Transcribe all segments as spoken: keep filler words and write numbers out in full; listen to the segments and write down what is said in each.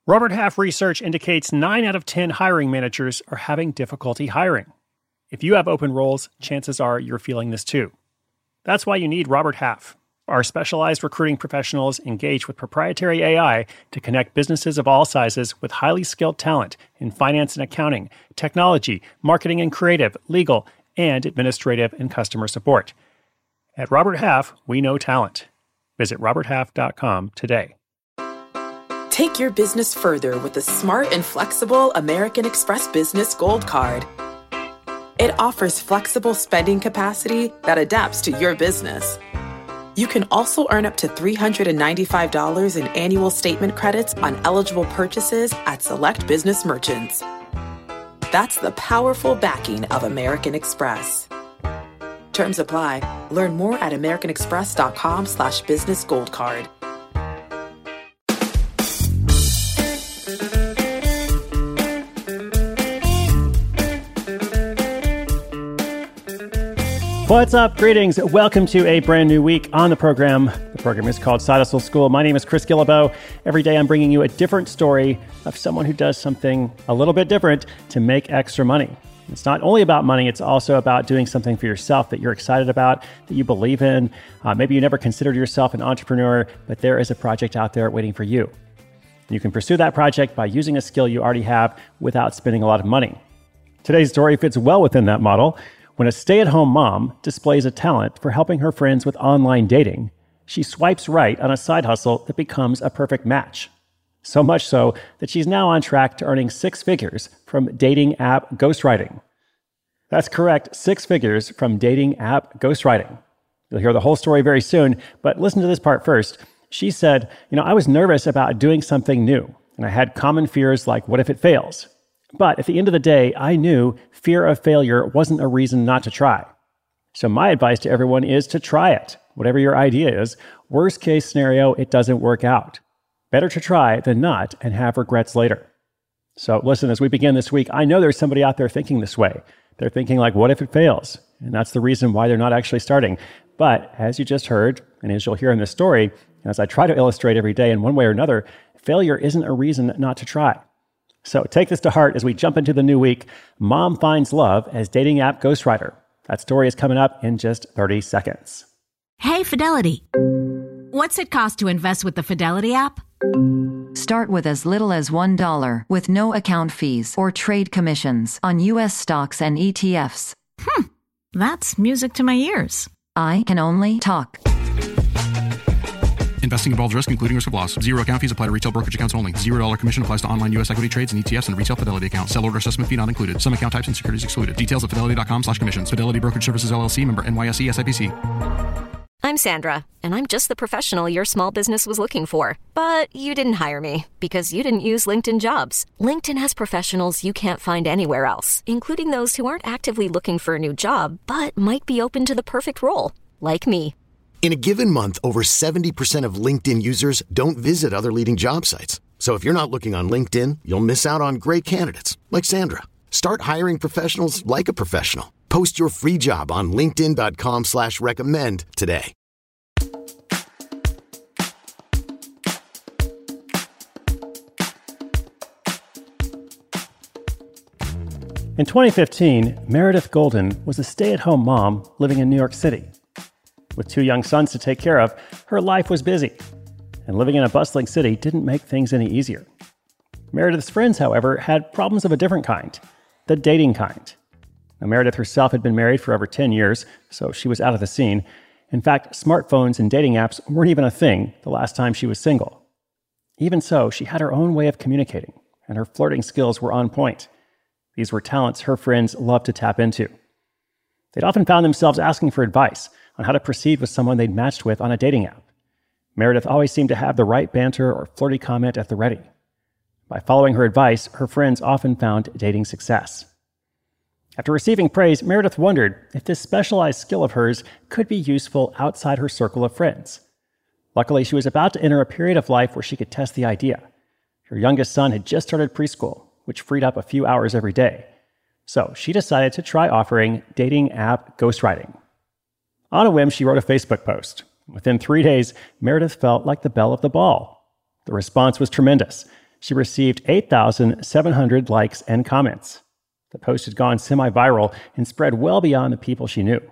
Robert Half research indicates nine out of ten hiring managers are having difficulty hiring. If you have open roles, chances are you're feeling this too. That's why you need Robert Half. Our specialized recruiting professionals engage with proprietary A I to connect businesses of all sizes with highly skilled talent in finance and accounting, technology, marketing and creative, legal, and administrative and customer support. At Robert Half, we know talent. Visit robert half dot com today. Take your business further with the smart and flexible American Express Business Gold Card. It offers flexible spending capacity that adapts to your business. You can also earn up to three hundred ninety-five dollars in annual statement credits on eligible purchases at select business merchants. That's the powerful backing of American Express. Terms apply. Learn more at americanexpress.com slash business gold card. What's up? Greetings. Welcome to a brand new week on the program. The program is called Side Hustle School. My name is Chris Guillebeau. Every day I'm bringing you a different story of someone who does something a little bit different to make extra money. It's not only about money, it's also about doing something for yourself that you're excited about, that you believe in. Uh, maybe you never considered yourself an entrepreneur, but there is a project out there waiting for you. You can pursue that project by using a skill you already have without spending a lot of money. Today's story fits well within that model. When a stay-at-home mom displays a talent for helping her friends with online dating, she swipes right on a side hustle that becomes a perfect match. So much so that she's now on track to earning six figures from dating app ghostwriting. That's correct, six figures from dating app ghostwriting. You'll hear the whole story very soon, but listen to this part first. She said, you know, I was nervous about doing something new, and I had common fears like, what if it fails? But at the end of the day, I knew fear of failure wasn't a reason not to try. So my advice to everyone is to try it, whatever your idea is. Worst case scenario, it doesn't work out. Better to try than not and have regrets later. So listen, as we begin this week, I know there's somebody out there thinking this way. They're thinking like, what if it fails? And that's the reason why they're not actually starting. But as you just heard, and as you'll hear in this story, as I try to illustrate every day in one way or another, failure isn't a reason not to try. So take this to heart as we jump into the new week. Mom finds love as dating app ghostwriter. That story is coming up in just thirty seconds. Hey, Fidelity. What's it cost to invest with the Fidelity app? Start with as little as one dollar with no account fees or trade commissions on U S stocks and E T Fs. Hmm, that's music to my ears. I can only talk. Investing involves risk, including risk of loss. Zero account fees apply to retail brokerage accounts only. Zero dollar commission applies to online U S equity trades and E T Fs and retail Fidelity accounts. Sell order assessment fee not included. Some account types and securities excluded. Details at fidelity.com slash commissions. Fidelity Brokerage Services L L C, member N Y S E S I P C. I'm Sandra, and I'm just the professional your small business was looking for. But you didn't hire me because you didn't use LinkedIn Jobs. LinkedIn has professionals you can't find anywhere else, including those who aren't actively looking for a new job, but might be open to the perfect role, like me. In a given month, over seventy percent of LinkedIn users don't visit other leading job sites. So if you're not looking on LinkedIn, you'll miss out on great candidates like Sandra. Start hiring professionals like a professional. Post your free job on linkedin.com slash recommend today. In twenty fifteen, Meredith Golden was a stay-at-home mom living in New York City. With two young sons to take care of, her life was busy, and living in a bustling city didn't make things any easier. Meredith's friends, however, had problems of a different kind, the dating kind. Now, Meredith herself had been married for over ten years, so she was out of the scene. In fact, smartphones and dating apps weren't even a thing the last time she was single. Even so, she had her own way of communicating, and her flirting skills were on point. These were talents her friends loved to tap into. They'd often found themselves asking for advice on how to proceed with someone they'd matched with on a dating app. Meredith always seemed to have the right banter or flirty comment at the ready. By following her advice, her friends often found dating success. After receiving praise, Meredith wondered if this specialized skill of hers could be useful outside her circle of friends. Luckily, she was about to enter a period of life where she could test the idea. Her youngest son had just started preschool, which freed up a few hours every day. So she decided to try offering dating app ghostwriting. On a whim, she wrote a Facebook post. Within three days, Meredith felt like the belle of the ball. The response was tremendous. She received eight thousand seven hundred likes and comments. The post had gone semi-viral and spread well beyond the people she knew.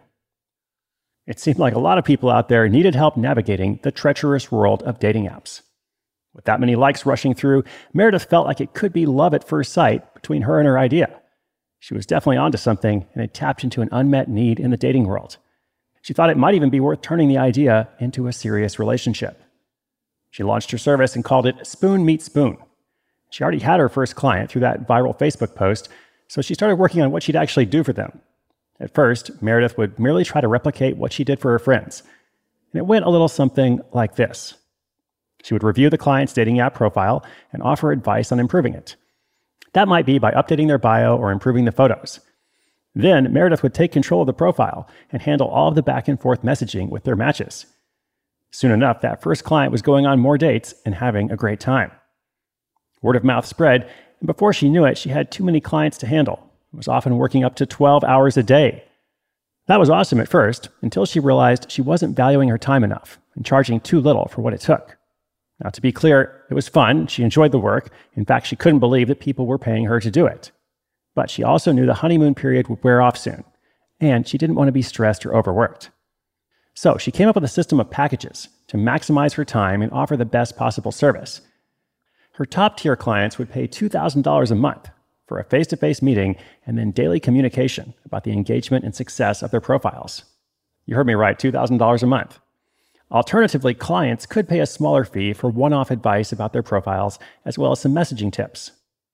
It seemed like a lot of people out there needed help navigating the treacherous world of dating apps. With that many likes rushing through, Meredith felt like it could be love at first sight between her and her idea. She was definitely onto something and had tapped into an unmet need in the dating world. She thought it might even be worth turning the idea into a serious relationship. She launched her service and called it Spoon Meets Spoon. She already had her first client through that viral Facebook post, so she started working on what she'd actually do for them. At first, Meredith would merely try to replicate what she did for her friends. And it went a little something like this. She would review the client's dating app profile and offer advice on improving it. That might be by updating their bio or improving the photos. Then, Meredith would take control of the profile and handle all of the back and forth messaging with their matches. Soon enough, that first client was going on more dates and having a great time. Word of mouth spread, and before she knew it, she had too many clients to handle. Was often working up to twelve hours a day. That was awesome at first, until she realized she wasn't valuing her time enough and charging too little for what it took. Now, to be clear, it was fun. She enjoyed the work. In fact, she couldn't believe that people were paying her to do it. But she also knew the honeymoon period would wear off soon, and she didn't want to be stressed or overworked. So she came up with a system of packages to maximize her time and offer the best possible service. Her top-tier clients would pay two thousand dollars a month for a face-to-face meeting and then daily communication about the engagement and success of their profiles. You heard me right, two thousand dollars a month. Alternatively, clients could pay a smaller fee for one-off advice about their profiles, as well as some messaging tips.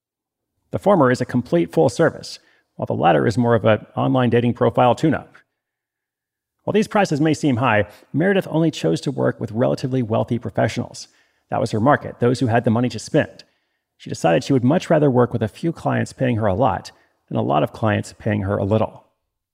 The former is a complete full service, while the latter is more of an online dating profile tune-up. While these prices may seem high, Meredith only chose to work with relatively wealthy professionals. That was her market, those who had the money to spend. She decided she would much rather work with a few clients paying her a lot than a lot of clients paying her a little.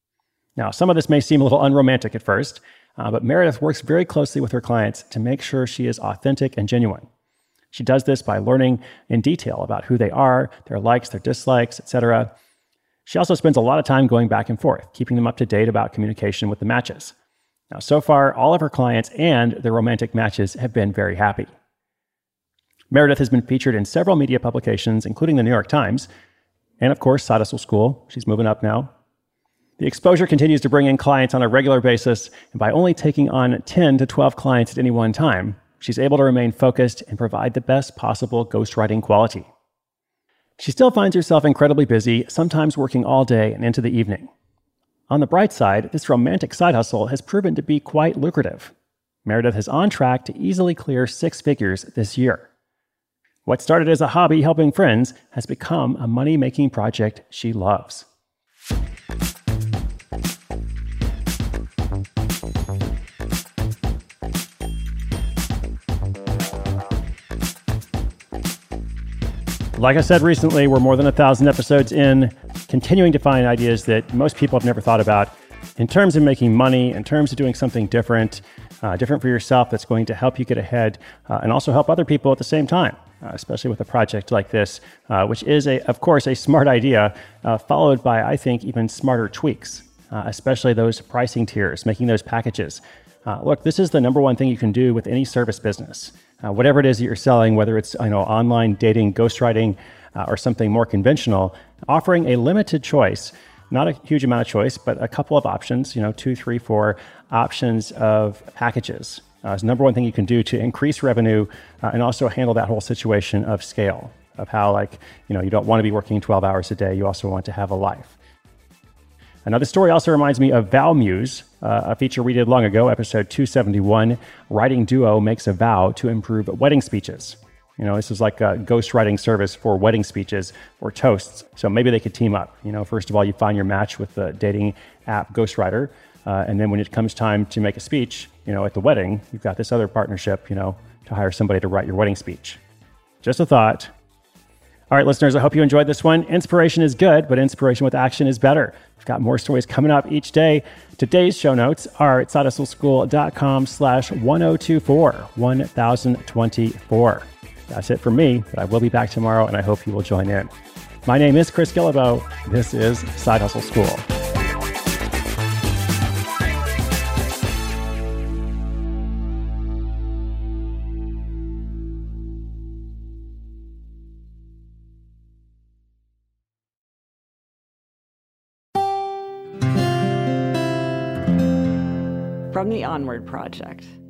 Now, some of this may seem a little unromantic at first, uh, but Meredith works very closely with her clients to make sure she is authentic and genuine. She does this by learning in detail about who they are, their likes, their dislikes, et cetera. She also spends a lot of time going back and forth, keeping them up to date about communication with the matches. Now, so far, all of her clients and their romantic matches have been very happy. Meredith has been featured in several media publications, including the New York Times, and of course, Side Hustle School. She's moving up now. The exposure continues to bring in clients on a regular basis, and by only taking on ten to twelve clients at any one time, she's able to remain focused and provide the best possible ghostwriting quality. She still finds herself incredibly busy, sometimes working all day and into the evening. On the bright side, this romantic side hustle has proven to be quite lucrative. Meredith is on track to easily clear six figures this year. What started as a hobby helping friends has become a money-making project she loves. Like I said recently, we're more than a thousand episodes in, continuing to find ideas that most people have never thought about in terms of making money, in terms of doing something different, uh, different for yourself that's going to help you get ahead uh, and also help other people at the same time. Uh, especially with a project like this, uh, which is, a, of course, a smart idea, uh, followed by, I think, even smarter tweaks, uh, especially those pricing tiers, making those packages. Uh, look, this is the number one thing you can do with any service business. Uh, whatever it is that you're selling, whether it's you know online dating, ghostwriting, uh, or something more conventional, offering a limited choice, not a huge amount of choice, but a couple of options, you know, two, three, four options of packages. Uh, is the number one thing you can do to increase revenue uh, and also handle that whole situation of scale, of how, like, you know, you don't want to be working twelve hours a day. You also want to have a life. Another story also reminds me of VowMuse, uh, a feature we did long ago, episode two seventy-one, Writing Duo Makes a Vow to Improve Wedding Speeches. You know, this is like a ghostwriting service for wedding speeches or toasts. So maybe they could team up. You know, first of all, you find your match with the dating app ghostwriter. Uh, and then when it comes time to make a speech, you know, at the wedding, you've got this other partnership, you know, to hire somebody to write your wedding speech. Just a thought. All right, listeners, I hope you enjoyed this one. Inspiration is good, but inspiration with action is better. We've got more stories coming up each day. Today's show notes are at sidehustleschool.com slash 1024, one thousand twenty-four. That's it from me, but I will be back tomorrow, and I hope you will join in. My name is Chris Guillebeau. This is Side Hustle School. from the Onward Project.